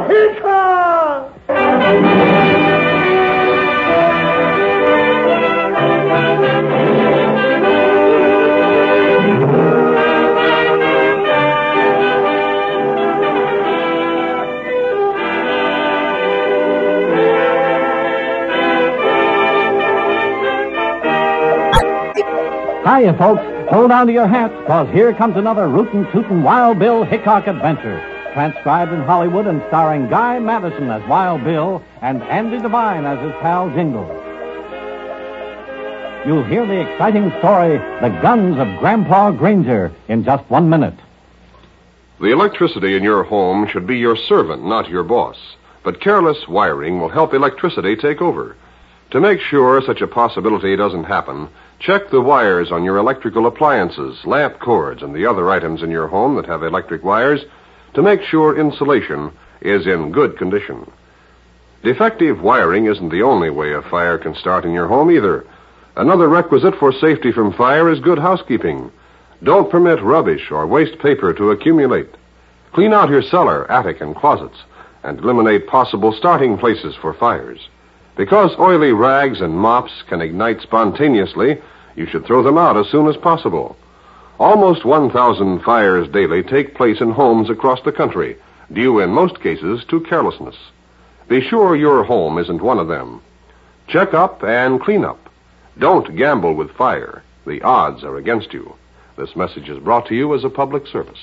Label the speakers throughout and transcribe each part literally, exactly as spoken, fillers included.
Speaker 1: Hickok!
Speaker 2: Hiya, folks. Hold on to your hats, because here comes another rootin' tootin' Wild Bill Hickok adventure. Transcribed in Hollywood and starring Guy Madison as Wild Bill and Andy Devine as his pal Jingles. You'll hear the exciting story, The Guns of Grandpa Granger, in just one minute.
Speaker 3: The electricity in your home should be your servant, not your boss. But careless wiring will help electricity take over. To make sure such a possibility doesn't happen, check the wires on your electrical appliances, lamp cords, and the other items in your home that have electric wires to make sure insulation is in good condition. Defective wiring isn't the only way a fire can start in your home either. Another requisite for safety from fire is good housekeeping. Don't permit rubbish or waste paper to accumulate. Clean out your cellar, attic, and closets, and eliminate possible starting places for fires. Because oily rags and mops can ignite spontaneously, you should throw them out as soon as possible. Almost one thousand fires daily take place in homes across the country, due in most cases to carelessness. Be sure your home isn't one of them. Check up and clean up. Don't gamble with fire. The odds are against you. This message is brought to you as a public service.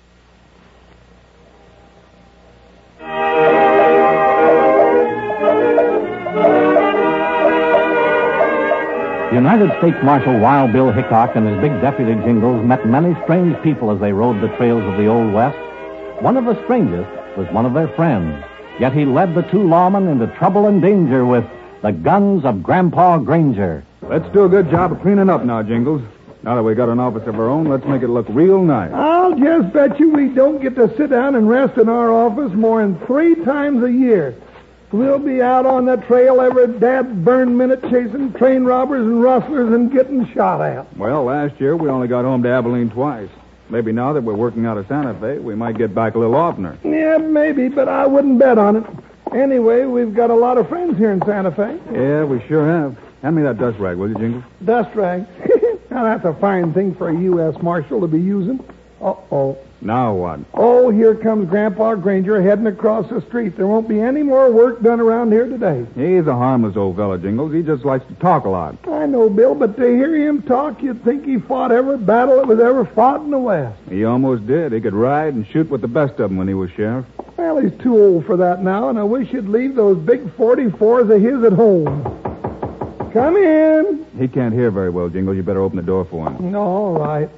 Speaker 2: United States Marshal Wild Bill Hickok and his big deputy Jingles met many strange people as they rode the trails of the Old West. One of the strangest was one of their friends. Yet he led the two lawmen into trouble and danger with The Guns of Grandpa Granger.
Speaker 4: Let's do a good job of cleaning up now, Jingles. Now that we got an office of our own, let's make it look real nice.
Speaker 1: I'll just bet you we don't get to sit down and rest in our office more than three times a year. We'll be out on the trail every dad burn minute chasing train robbers and rustlers and getting shot at.
Speaker 4: Well, last year we only got home to Abilene twice. Maybe now that we're working out of Santa Fe, we might get back a little oftener.
Speaker 1: Yeah, maybe, but I wouldn't bet on it. Anyway, we've got a lot of friends here in Santa Fe.
Speaker 4: Yeah, we sure have. Hand me that dust rag, will you, Jingles?
Speaker 1: Dust rag? Now, that's a fine thing for a U S Marshal to be using. Uh-oh.
Speaker 4: Now what?
Speaker 1: Oh, here comes Grandpa Granger heading across the street. There won't be any more work done around here today.
Speaker 4: He's a harmless old fellow, Jingles. He just likes to talk a lot.
Speaker 1: I know, Bill, but to hear him talk, you'd think he fought every battle that was ever fought in the West.
Speaker 4: He almost did. He could ride and shoot with the best of them when he was sheriff.
Speaker 1: Well, he's too old for that now, and I wish he'd leave those big forty-fours of his at home. Come in.
Speaker 4: He can't hear very well, Jingles. You better open the door for him.
Speaker 1: All right.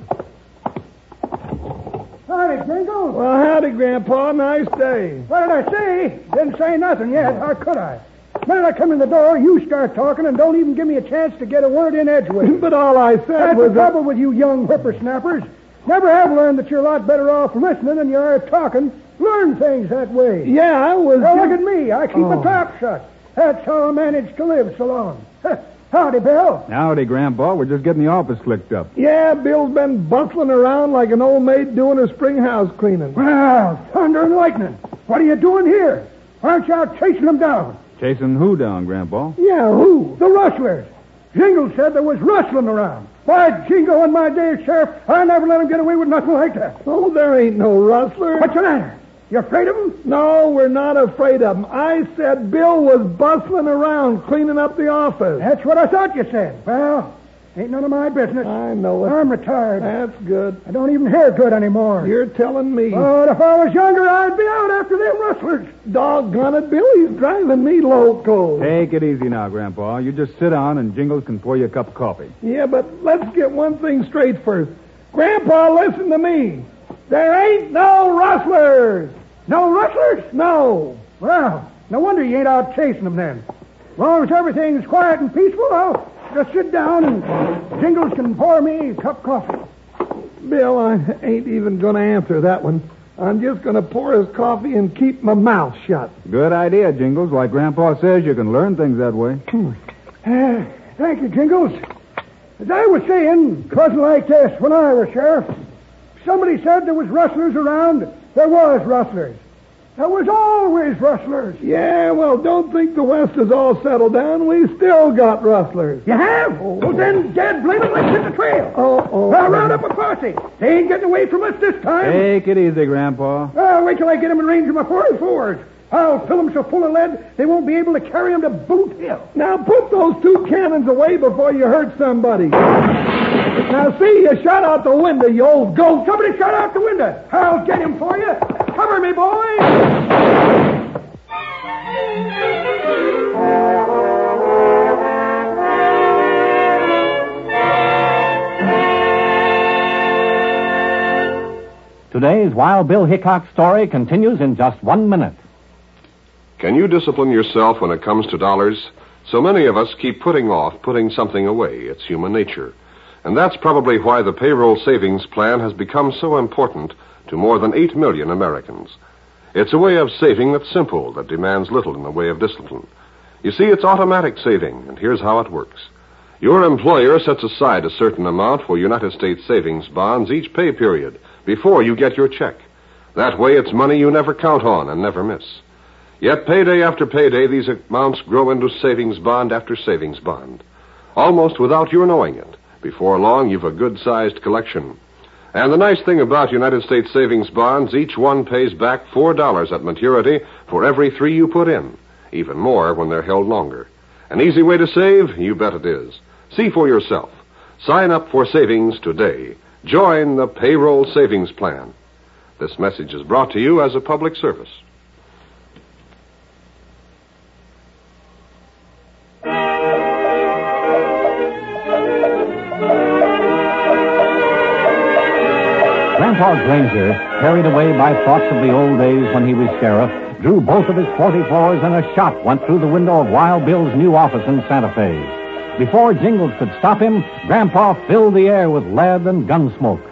Speaker 5: Howdy, Jingles.
Speaker 1: Well, howdy, Grandpa. Nice day.
Speaker 5: What did I say? Didn't say nothing yet. How could I? The minute I come in the door, you start talking and don't even give me a chance to get a word in edgeways.
Speaker 1: But all I said
Speaker 5: That's
Speaker 1: was...
Speaker 5: the trouble with you young whippersnappers. Never have learned that you're a lot better off listening than you are talking. Learn things that way.
Speaker 1: Yeah, I was...
Speaker 5: Well,
Speaker 1: just...
Speaker 5: look at me. I keep
Speaker 1: Oh.
Speaker 5: my trap shut. That's how I managed to live so long. Howdy, Bill.
Speaker 4: Howdy, Grandpa. We're just getting the office slicked up.
Speaker 1: Yeah, Bill's been bustling around like an old maid doing her spring house cleaning.
Speaker 5: Well, thunder and lightning. What are you doing here? Aren't you out chasing them down?
Speaker 4: Chasing who down, Grandpa?
Speaker 1: Yeah, who?
Speaker 5: The rustlers. Jingle said there was rustling around. Why, Jingo, in my day as sheriff, I never let him get away with nothing like that.
Speaker 1: Oh, there ain't no rustler.
Speaker 5: What's the matter? You afraid of him?
Speaker 1: No, we're not afraid of him. I said Bill was bustling around cleaning up the office.
Speaker 5: That's what I thought you said. Well, ain't none of my business.
Speaker 1: I know it.
Speaker 5: I'm retired.
Speaker 1: That's good.
Speaker 5: I don't even hear good anymore.
Speaker 1: You're telling me.
Speaker 5: But if I was younger, I'd be out after them rustlers.
Speaker 1: Doggone it, Bill, he's driving me loco.
Speaker 4: Take it easy now, Grandpa. You just sit down and Jingles can pour you a cup of coffee.
Speaker 1: Yeah, but let's get one thing straight first. Grandpa, listen to me. There ain't no rustlers.
Speaker 5: No rustlers?
Speaker 1: No.
Speaker 5: Well, no wonder you ain't out chasing them then. As long as everything's quiet and peaceful, I'll just sit down and Jingles can pour me a cup of coffee.
Speaker 1: Bill, I ain't even going to answer that one. I'm just going to pour his coffee and keep my mouth shut.
Speaker 4: Good idea, Jingles. Like Grandpa says, you can learn things that way.
Speaker 5: Uh, thank you, Jingles. As I was saying, 'twasn't like this when I was sheriff. Somebody said there was rustlers around. There was rustlers. There was always rustlers.
Speaker 1: Yeah, well, don't think the West is all settled down. We still got rustlers.
Speaker 5: You have? Oh. Well, then, Dad, blame it, let's hit the trail.
Speaker 1: Oh, oh.
Speaker 5: I'll round up a posse. They ain't getting away from us this time.
Speaker 4: Take it easy, Grandpa.
Speaker 5: Uh, wait till I get them in range of my forty-fours. I'll fill them so full of lead, they won't be able to carry them to Boot Hill.
Speaker 1: Now, put those two cannons away before you hurt somebody. Now, see, you shot out the window, you old goat.
Speaker 5: Somebody shot out the window. I'll get him for you. Cover me, boys.
Speaker 2: Today's Wild Bill Hickok story continues in just one minute.
Speaker 3: Can you discipline yourself when it comes to dollars? So many of us keep putting off putting something away. It's human nature. And that's probably why the payroll savings plan has become so important to more than eight million Americans. It's a way of saving that's simple, that demands little in the way of discipline. You see, it's automatic saving, and here's how it works. Your employer sets aside a certain amount for United States savings bonds each pay period before you get your check. That way it's money you never count on and never miss. Yet payday after payday, these amounts grow into savings bond after savings bond, almost without your knowing it. Before long, you've a good-sized collection. And the nice thing about United States savings bonds, each one pays back four dollars at maturity for every three you put in, even more when they're held longer. An easy way to save? You bet it is. See for yourself. Sign up for savings today. Join the payroll savings plan. This message is brought to you as a public service.
Speaker 2: Grandpa Granger, carried away by thoughts of the old days when he was sheriff, drew both of his forty-fours, and a shot went through the window of Wild Bill's new office in Santa Fe. Before Jingles could stop him, Grandpa filled the air with lead and gun smoke.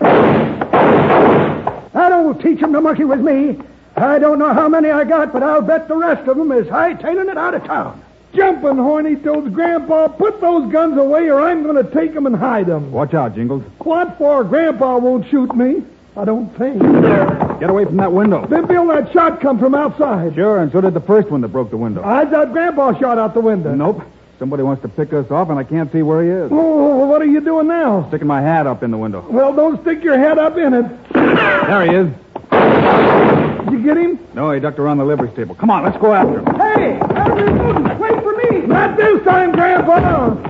Speaker 5: I don't teach him to monkey with me. I don't know how many I got, but I'll bet the rest of them is hightailing it out of town.
Speaker 1: Jumping horny toads, Grandpa, put those guns away or I'm going to take them and hide them.
Speaker 4: Watch out, Jingles.
Speaker 1: What for? Grandpa won't shoot me. I don't think.
Speaker 4: Get away from that window.
Speaker 1: Then, Bill, that shot come from outside.
Speaker 4: Sure, and so did the first one that broke the window.
Speaker 1: I thought Grandpa shot out the window.
Speaker 4: Nope. Somebody wants to pick us off, and I can't see where he is.
Speaker 1: Oh, what are you doing now?
Speaker 4: Sticking my hat up in the window.
Speaker 1: Well, don't stick your head up in it.
Speaker 4: There he is.
Speaker 1: Did you get him?
Speaker 4: No, he ducked around the livery stable. Come on, let's go after him.
Speaker 5: Hey, out of your moon. Wait for me.
Speaker 1: Not this time, Grandpa.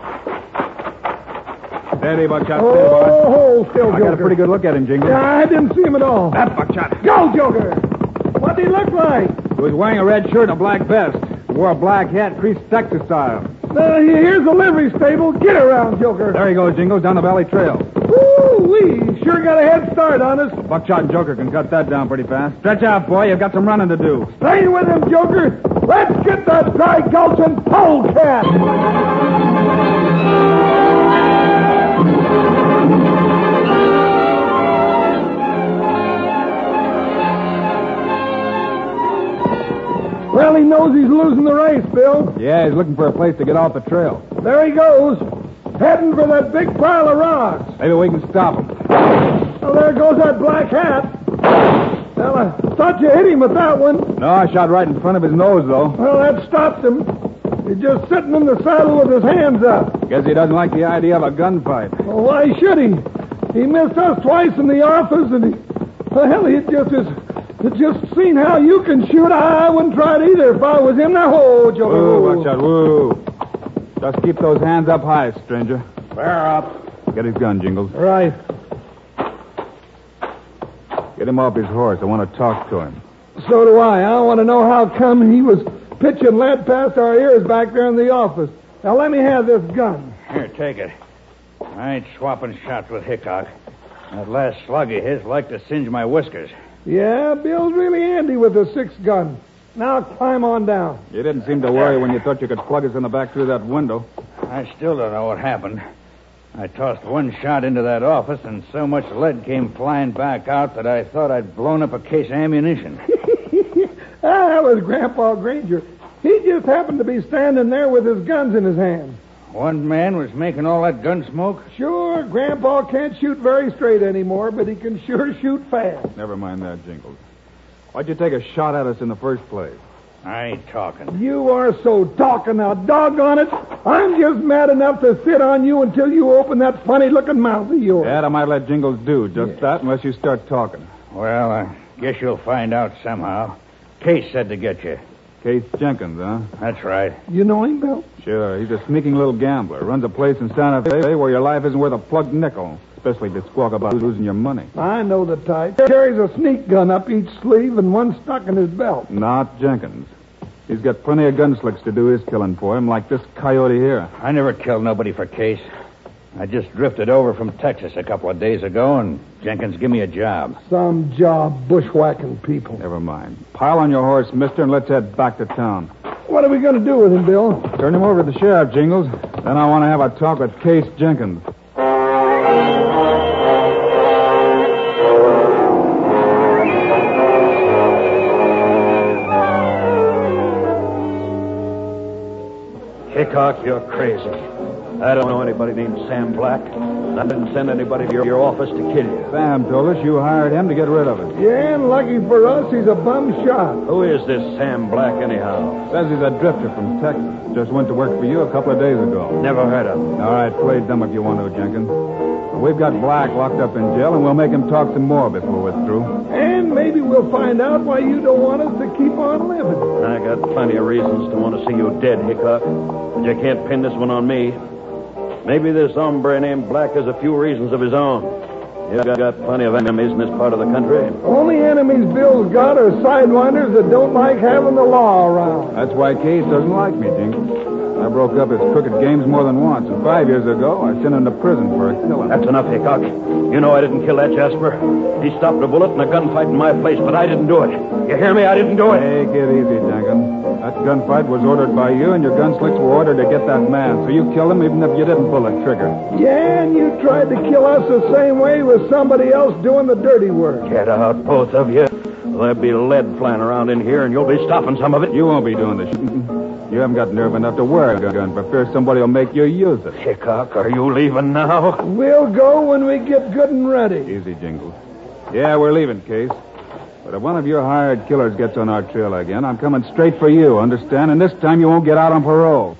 Speaker 4: Steady, Buckshot.
Speaker 1: Oh,
Speaker 4: Steady, boy.
Speaker 1: oh, still
Speaker 4: I
Speaker 1: Joker.
Speaker 4: got a pretty good look at him, Jingles.
Speaker 1: Yeah, I didn't see him at all.
Speaker 4: That Buckshot.
Speaker 1: Go, Joker. What did he look like?
Speaker 4: He was wearing a red shirt and a black vest. He wore a black hat, creased Texas style.
Speaker 1: Uh, here's the livery stable. Get around, Joker.
Speaker 4: There he goes, Jingles, down the valley trail.
Speaker 1: Woo-wee. Sure got a head start on us.
Speaker 4: Buckshot and Joker can cut that down pretty fast. Stretch out, boy. You've got some running to do.
Speaker 1: Stay with him, Joker. Let's get that dry gulching polecat. Well, he knows he's losing the race, Bill.
Speaker 4: Yeah, he's looking for a place to get off the trail.
Speaker 1: There he goes, heading for that big pile of rocks.
Speaker 4: Maybe we can stop him.
Speaker 1: Well, there goes that black hat. Well, I thought you hit him with that one.
Speaker 4: No, I shot right in front of his nose, though.
Speaker 1: Well, that stopped him. He's just sitting in the saddle with his hands up.
Speaker 4: Guess he doesn't like the idea of a gunfight.
Speaker 1: Well, why should he? He missed us twice in the office, and he... Well, he just is... It's just seen how you can shoot. I wouldn't try it either if I was him. Now, whoa, Joker.
Speaker 4: Woo, Buckshot, woo. Just keep those hands up high, stranger.
Speaker 5: Bear up.
Speaker 4: Get his gun, Jingles.
Speaker 1: Right.
Speaker 4: Get him off his horse. I want to talk to him.
Speaker 1: So do I. I want to know how come he was pitching lead past our ears back there in the office. Now, let me have this gun.
Speaker 6: Here, take it. I ain't swapping shots with Hickok. That last slug of his liked to singe my whiskers.
Speaker 1: Yeah, Bill's really handy with a six-gun. Now climb on down.
Speaker 4: You didn't seem to worry when you thought you could plug us in the back through that window.
Speaker 6: I still don't know what happened. I tossed one shot into that office, and so much lead came flying back out that I thought I'd blown up a case of ammunition.
Speaker 1: Ah, that was Grandpa Granger. He just happened to be standing there with his guns in his hand.
Speaker 6: One man was making all that gun smoke?
Speaker 1: Sure, Grandpa can't shoot very straight anymore, but he can sure shoot fast.
Speaker 4: Never mind that, Jingles. Why'd you take a shot at us in the first place?
Speaker 6: I ain't talking.
Speaker 1: You are so talking now, doggone it. I'm just mad enough to sit on you until you open that funny-looking mouth of yours.
Speaker 4: Dad, I might let Jingles do just that unless you start talking.
Speaker 6: Well, I guess you'll find out somehow. Case said to get you.
Speaker 4: Case Jenkins, huh?
Speaker 6: That's right.
Speaker 1: You know him, Bill?
Speaker 4: Sure. He's a sneaking little gambler. Runs a place in Santa Fe where your life isn't worth a plugged nickel. Especially if you squawk about losing your money.
Speaker 1: I know the type. Carries a sneak gun up each sleeve and one stuck in his belt.
Speaker 4: Not Jenkins. He's got plenty of gun slicks to do his killing for him, like this coyote here.
Speaker 6: I never killed nobody for Case. I just drifted over from Texas a couple of days ago, and Jenkins give me a job.
Speaker 1: Some job bushwhacking people.
Speaker 4: Never mind. Pile on your horse, mister, and let's head back to town.
Speaker 1: What are we going to do with him, Bill?
Speaker 4: Turn him over to the sheriff, Jingles. Then I want to have a talk with Case Jenkins.
Speaker 7: Hickok, you're crazy. I don't know anybody named Sam Black. And I didn't send anybody to your, your office to kill you.
Speaker 4: Sam told us you hired him to get rid of it.
Speaker 1: Yeah, and lucky for us, he's a bum shot.
Speaker 7: Who is this Sam Black, anyhow?
Speaker 4: Says he's a drifter from Texas. Just went to work for you a couple of days ago.
Speaker 7: Never heard of him.
Speaker 4: All right, play dumb if you want to, Jenkins. We've got Black locked up in jail, and we'll make him talk some more before we're through.
Speaker 1: And maybe we'll find out why you don't want us to keep on living.
Speaker 7: I got plenty of reasons to want to see you dead, Hickok. But you can't pin this one on me. Maybe this hombre named Black has a few reasons of his own. You've got plenty of enemies in this part of the country.
Speaker 1: Only enemies Bill's got are sidewinders that don't like having the law around.
Speaker 4: That's why Case doesn't like me, Jenkins. I broke up his crooked games more than once, and five years ago, I sent him to prison for a killing.
Speaker 7: That's enough, Hickok. You know I didn't kill that Jasper. He stopped a bullet in a gunfight in my place, but I didn't do it. You hear me? I didn't do it.
Speaker 4: Take it easy, Jenkins. That gunfight was ordered by you, and your gunslicks were ordered to get that man, so you killed him even if you didn't pull the trigger.
Speaker 1: Yeah, and you tried to kill us the same way with somebody else doing the dirty work.
Speaker 7: Get out, both of you. There'll be lead flying around in here, and you'll be stopping some of it.
Speaker 4: You won't be doing the shooting. You haven't got nerve enough to wear a gun for fear somebody will make you use it.
Speaker 7: Hickok, are you leaving now?
Speaker 1: We'll go when we get good and ready.
Speaker 4: Easy, Jingles. Yeah, we're leaving, Case. But if one of your hired killers gets on our trail again, I'm coming straight for you, understand? And this time you won't get out on parole.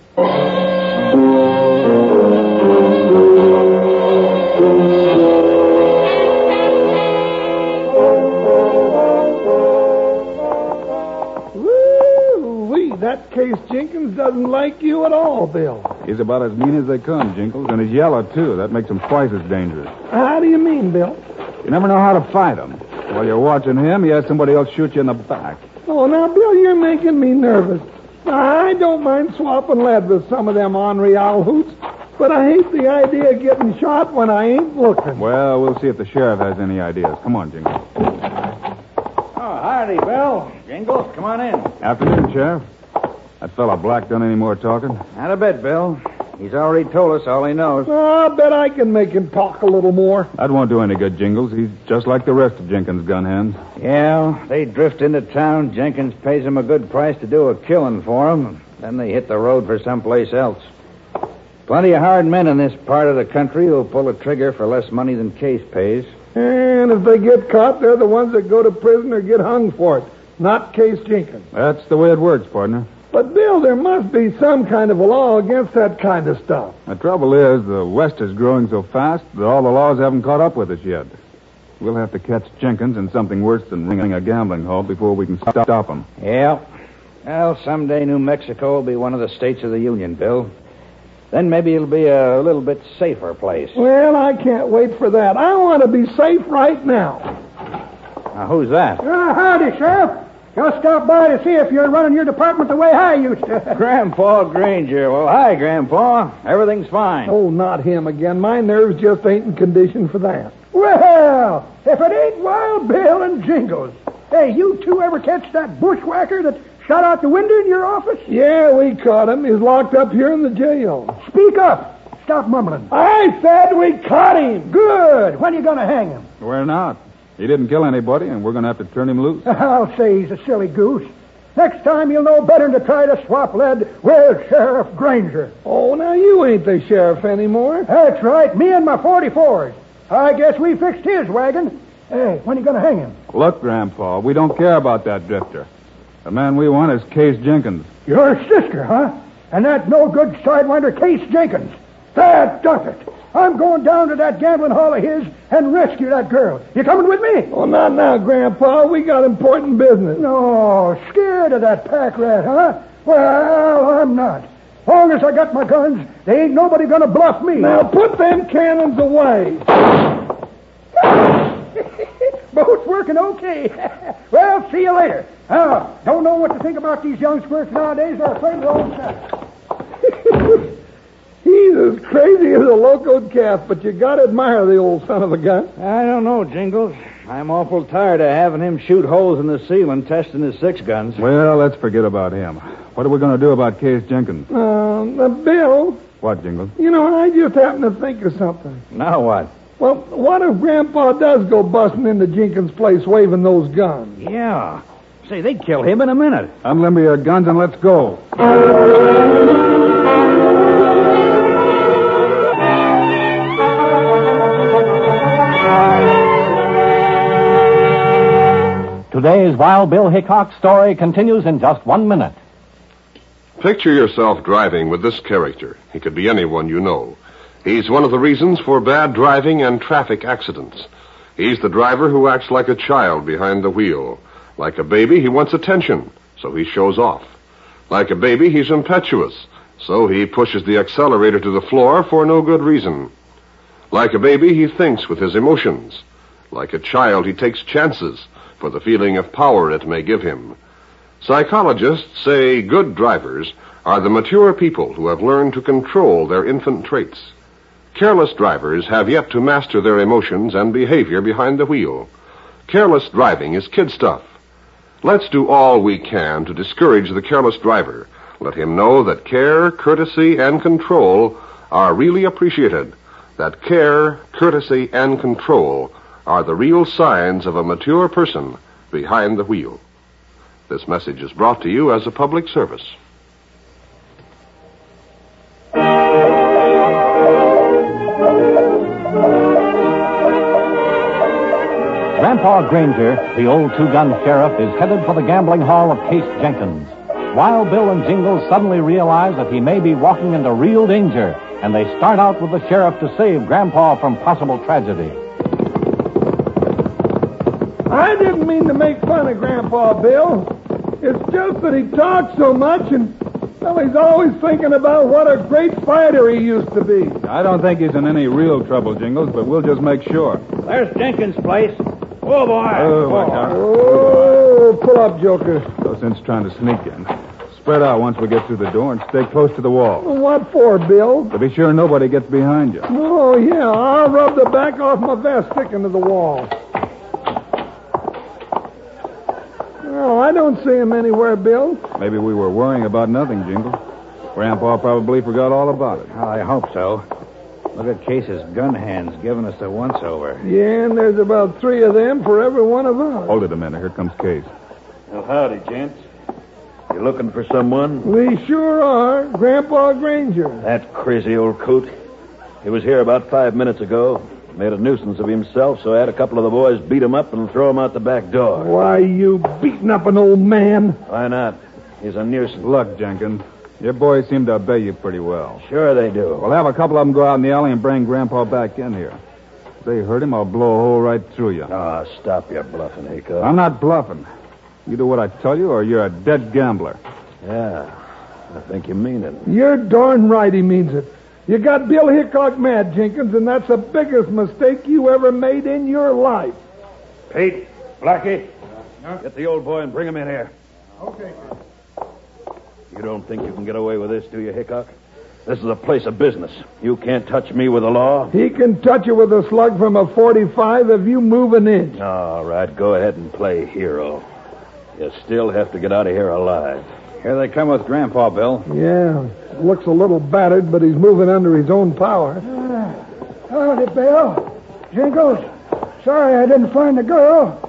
Speaker 1: That Case Jenkins doesn't like you at all, Bill.
Speaker 4: He's about as mean as they come, Jingles, and he's yellow, too. That makes him twice as dangerous.
Speaker 1: How do you mean, Bill?
Speaker 4: You never know how to fight him. While you're watching him, he has somebody else shoot you in the back.
Speaker 1: Oh, now, Bill, you're making me nervous. I don't mind swapping lead with some of them Henri Alhoots, but I hate the idea of getting shot when I ain't looking.
Speaker 4: Well, we'll see if the sheriff has any ideas. Come on, Jingles.
Speaker 6: Oh, howdy, Bill. Jingles, come on in.
Speaker 4: Afternoon, Sheriff. That fella Black done any more talking?
Speaker 6: Not a bit, Bill. He's already told us all he knows.
Speaker 1: Oh, I bet I can make him talk a little more.
Speaker 4: That won't do any good, Jingles. He's just like the rest of Jenkins' gun hands.
Speaker 6: Yeah, they drift into town. Jenkins pays them a good price to do a killing for them. Then they hit the road for someplace else. Plenty of hard men in this part of the country who'll pull a trigger for less money than Case pays.
Speaker 1: And if they get caught, they're the ones that go to prison or get hung for it, not Case Jenkins.
Speaker 4: That's the way it works, partner.
Speaker 1: But, Bill, there must be some kind of a law against that kind of stuff.
Speaker 4: The trouble is, the West is growing so fast that all the laws haven't caught up with us yet. We'll have to catch Jenkins in something worse than ringing a gambling hall before we can stop him.
Speaker 6: Yeah. Well, someday New Mexico will be one of the states of the Union, Bill. Then maybe it'll be a little bit safer place.
Speaker 1: Well, I can't wait for that. I want to be safe right now.
Speaker 6: Now, who's that?
Speaker 5: Uh, howdy, Sheriff. Just stopped by to see if you're running your department the way I used to.
Speaker 6: Grandpa Granger. Well, hi, Grandpa. Everything's fine.
Speaker 1: Oh, not him again. My nerves just ain't in condition for that.
Speaker 5: Well, if it ain't Wild Bill and Jingles. Hey, you two ever catch that bushwhacker that shot out the window in your office?
Speaker 1: Yeah, we caught him. He's locked up here in the jail.
Speaker 5: Speak up. Stop mumbling.
Speaker 1: I said we caught him.
Speaker 5: Good. When are you going to hang him?
Speaker 4: We're not. He didn't kill anybody, and we're going to have to turn him loose.
Speaker 5: I'll say he's a silly goose. Next time you'll know better than to try to swap lead with Sheriff Granger.
Speaker 1: Oh, now you ain't the sheriff anymore.
Speaker 5: That's right. Me and my forty-fours. I guess we fixed his wagon. Hey, when you going to hang him?
Speaker 4: Look, Grandpa, we don't care about that drifter. The man we want is Case Jenkins.
Speaker 5: Your sister, huh? And that no-good sidewinder Case Jenkins. That does it. I'm going down to that gambling hall of his and rescue that girl. You coming with me?
Speaker 1: Oh, not now, Grandpa. We got important business.
Speaker 5: No, scared of that pack rat, huh? Well, I'm not. Long as I got my guns, there ain't nobody gonna bluff me.
Speaker 1: Now put them cannons away.
Speaker 5: Boat's working okay. Well, see you later. Now, don't know what to think about these young squirts nowadays. They're afraid of their own sex.
Speaker 1: He's as crazy as a locoed calf, but you gotta admire the old son of a gun.
Speaker 6: I don't know, Jingles. I'm awful tired of having him shoot holes in the ceiling testing his six guns.
Speaker 4: Well, let's forget about him. What are we going to do about Case Jenkins?
Speaker 1: Uh, Bill.
Speaker 4: What, Jingles?
Speaker 1: You know, I just happened to think of something.
Speaker 6: Now what?
Speaker 1: Well, what if Grandpa does go busting into Jenkins' place waving those guns?
Speaker 6: Yeah. Say, they'd kill him in a minute.
Speaker 4: Unlimber your guns and let's go.
Speaker 2: Today's Wild Bill Hickok story continues in just one minute.
Speaker 3: Picture yourself driving with this character. He could be anyone you know. He's one of the reasons for bad driving and traffic accidents. He's the driver who acts like a child behind the wheel. Like a baby, he wants attention, so he shows off. Like a baby, he's impetuous, so he pushes the accelerator to the floor for no good reason. Like a baby, he thinks with his emotions. Like a child, he takes chances for the feeling of power it may give him. Psychologists say good drivers are the mature people who have learned to control their infant traits. Careless drivers have yet to master their emotions and behavior behind the wheel. Careless driving is kid stuff. Let's do all we can to discourage the careless driver. Let him know that care, courtesy, and control are really appreciated. That care, courtesy, and control are the real signs of a mature person behind the wheel. This message is brought to you as a public service.
Speaker 2: Grandpa Granger, the old two-gun sheriff, is headed for the gambling hall of Case Jenkins. Wild Bill and Jingles suddenly realize that he may be walking into real danger, and they start out with the sheriff to save Grandpa from possible tragedy.
Speaker 1: I didn't mean to make fun of Grandpa Bill. It's just that he talks so much, and, well, he's always thinking about what a great fighter he used to be.
Speaker 4: I don't think he's in any real trouble, Jingles, but we'll just make sure.
Speaker 6: There's Jenkins' place. Oh, boy.
Speaker 4: Oh, watch out.
Speaker 1: Oh, pull up, Joker.
Speaker 4: No sense trying to sneak in. Spread out once we get through the door and stay close to the wall.
Speaker 1: What for, Bill?
Speaker 4: To be sure nobody gets behind you.
Speaker 1: Oh, yeah, I'll rub the back off my vest sticking to the wall. Oh, I don't see him anywhere, Bill.
Speaker 4: Maybe we were worrying about nothing, Jingle. Grandpa probably forgot all about it.
Speaker 6: I hope so. Look at Case's gun hands giving us a once-over.
Speaker 1: Yeah, and there's about three of them for every one of us.
Speaker 4: Hold it a minute. Here comes Case.
Speaker 7: Well, howdy, gents. You looking for someone?
Speaker 1: We sure are. Grandpa Granger.
Speaker 7: That crazy old coot. He was here about five minutes ago. Made a nuisance of himself, so I had a couple of the boys beat him up and throw him out the back door.
Speaker 1: Why, you beating up an old man?
Speaker 7: Why not? He's a nuisance.
Speaker 4: Look, Jenkins, your boys seem to obey you pretty well.
Speaker 7: Sure they do.
Speaker 4: We'll have a couple of them go out in the alley and bring Grandpa back in here. If they hurt him, I'll blow a hole right through you.
Speaker 7: Ah, oh, stop your bluffing, Hickok.
Speaker 4: I'm not bluffing. You do what I tell you, or you're a dead gambler.
Speaker 7: Yeah, I think you mean it.
Speaker 1: You're darn right he means it. You got Bill Hickok mad, Jenkins, and that's the biggest mistake you ever made in your life.
Speaker 7: Pete, Blackie, huh? Get the old boy and bring him in here.
Speaker 5: Okay.
Speaker 7: You don't think you can get away with this, do you, Hickok? This is a place of business. You can't touch me with the law.
Speaker 1: He can touch you with a slug from a forty-five if you move an inch.
Speaker 7: All right, go ahead and play hero. You still have to get out of here alive.
Speaker 6: Here they come with Grandpa, Bill.
Speaker 1: Yeah, looks a little battered, but he's moving under his own power.
Speaker 5: Uh, howdy, Bill. Jingles. Sorry I didn't find the girl.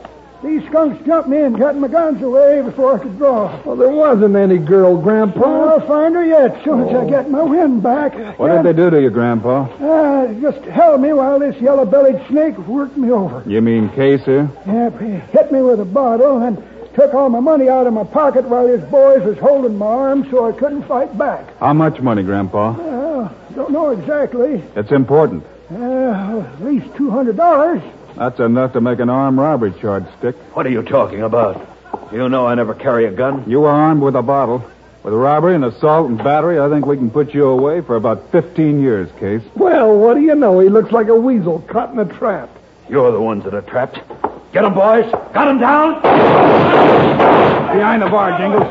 Speaker 5: These skunks jumped me and got my guns away before I could draw.
Speaker 1: Well, there wasn't any girl, Grandpa.
Speaker 5: I'll find her yet, as soon as I get my wind back.
Speaker 4: What did they do to you, Grandpa?
Speaker 5: Uh, just held me while this yellow-bellied snake worked me over.
Speaker 4: You mean Case here?
Speaker 5: Yep, he hit me with a bottle and took all my money out of my pocket while his boys was holding my arm so I couldn't fight back.
Speaker 4: How much money, Grandpa?
Speaker 5: Well, don't know exactly.
Speaker 4: It's important.
Speaker 5: Uh, at least two hundred dollars.
Speaker 4: That's enough to make an armed robbery charge stick.
Speaker 7: What are you talking about? You know I never carry a gun.
Speaker 4: You were armed with a bottle. With robbery and assault and battery, I think we can put you away for about fifteen years, Case.
Speaker 1: Well, what do you know? He looks like a weasel caught in a trap.
Speaker 7: You're the ones that are trapped. Get 'em, boys. Got 'em down.
Speaker 4: Behind the bar, Jingles.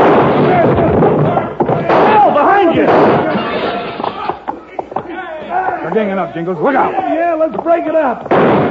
Speaker 7: Hell, behind you.
Speaker 4: They're ganging up, Jingles. Look out.
Speaker 1: Yeah, let's break it up.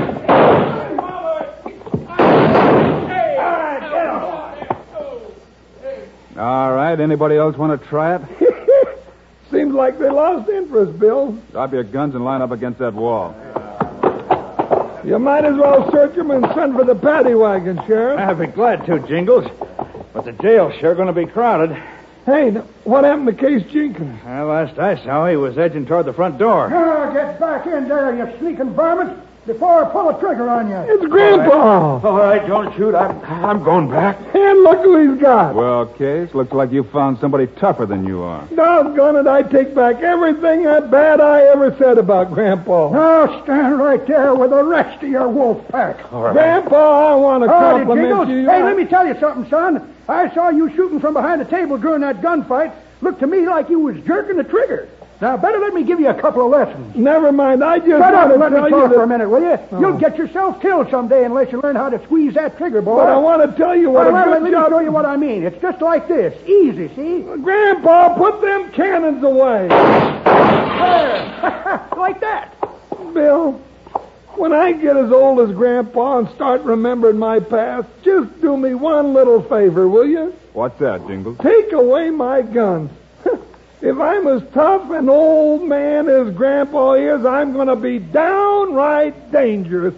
Speaker 4: All right. Anybody else want to try it?
Speaker 1: Seems like they lost interest, Bill.
Speaker 4: Drop your guns and line up against that wall.
Speaker 1: You might as well search them and send for the paddy wagon, Sheriff.
Speaker 6: I'd be glad to, Jingles. But the jail's sure going to be crowded.
Speaker 1: Hey, what happened to Case Jenkins?
Speaker 6: Well, last I saw, he was edging toward the front door.
Speaker 5: Oh, get back in there, you sneaking varmint, before I pull a trigger on you.
Speaker 1: It's Grandpa.
Speaker 7: All right, don't shoot. I'm, I'm going back.
Speaker 1: And look who he's got.
Speaker 4: Well, Case, looks like you found somebody tougher than you are.
Speaker 1: Doggone it, I take back everything that bad I ever said about Grandpa.
Speaker 5: Now stand right there with the rest of your wolf pack.
Speaker 7: All right.
Speaker 1: Grandpa, I want to
Speaker 5: Howdy,
Speaker 1: compliment
Speaker 5: Jingles.
Speaker 1: you.
Speaker 5: Hey, let me tell you something, son. I saw you shooting from behind the table during that gunfight. Looked to me like you was jerking the trigger. Now, better let me give you a couple of lessons.
Speaker 1: Never mind, I just
Speaker 5: Shut up
Speaker 1: want to
Speaker 5: and let
Speaker 1: tell
Speaker 5: me
Speaker 1: you
Speaker 5: talk
Speaker 1: that...
Speaker 5: for a minute, will you?
Speaker 1: Oh.
Speaker 5: You'll get yourself killed someday unless you learn how to squeeze that trigger, boy.
Speaker 1: But I want to tell you what
Speaker 5: Well,
Speaker 1: a
Speaker 5: well,
Speaker 1: good
Speaker 5: let
Speaker 1: job...
Speaker 5: me show you what I mean. It's just like this. Easy, see?
Speaker 1: Grandpa, put them cannons away.
Speaker 5: There. Like that.
Speaker 1: Bill, when I get as old as Grandpa and start remembering my past, just do me one little favor, will you?
Speaker 4: What's that, Jingles?
Speaker 1: Take away my guns. If I'm as tough an old man as Grandpa is, I'm going to be downright dangerous.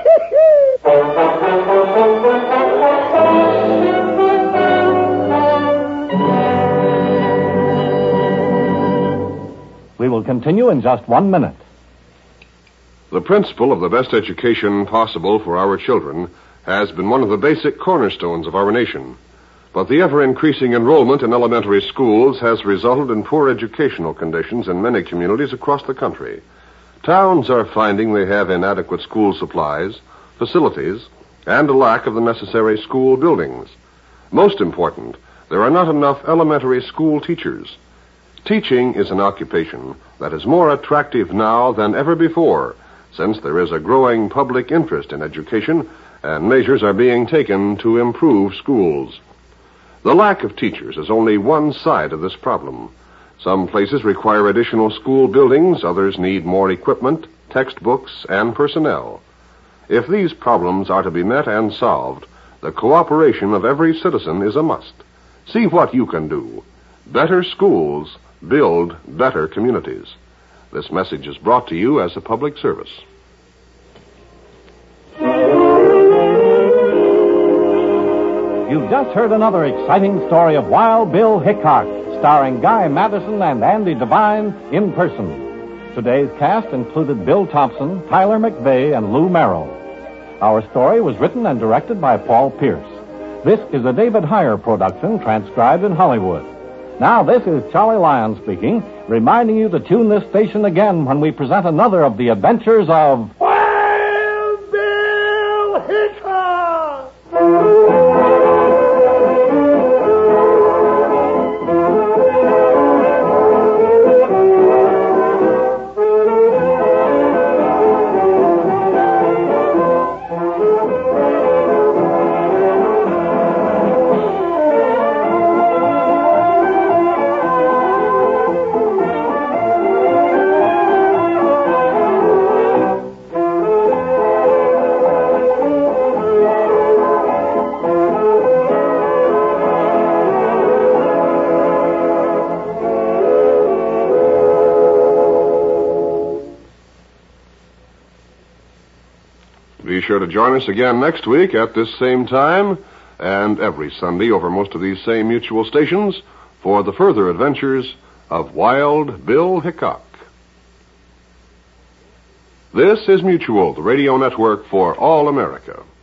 Speaker 2: We will continue in just one minute.
Speaker 3: The principle of the best education possible for our children has been one of the basic cornerstones of our nation. But the ever-increasing enrollment in elementary schools has resulted in poor educational conditions in many communities across the country. Towns are finding they have inadequate school supplies, facilities, and a lack of the necessary school buildings. Most important, there are not enough elementary school teachers. Teaching is an occupation that is more attractive now than ever before, since there is a growing public interest in education and measures are being taken to improve schools. The lack of teachers is only one side of this problem. Some places require additional school buildings, others need more equipment, textbooks, and personnel. If these problems are to be met and solved, the cooperation of every citizen is a must. See what you can do. Better schools build better communities. This message is brought to you as a public service.
Speaker 2: You've just heard another exciting story of Wild Bill Hickok, starring Guy Madison and Andy Devine in person. Today's cast included Bill Thompson, Tyler McVeigh, and Lou Merrill. Our story was written and directed by Paul Pierce. This is a David Heyer production, transcribed in Hollywood. Now, this is Charlie Lyon speaking, reminding you to tune this station again when we present another of the adventures of...
Speaker 1: Wild Bill Hickok!
Speaker 3: sure to join us again next week at this same time and every Sunday over most of these same mutual stations for the further adventures of Wild Bill Hickok. This is Mutual, the radio network for all America.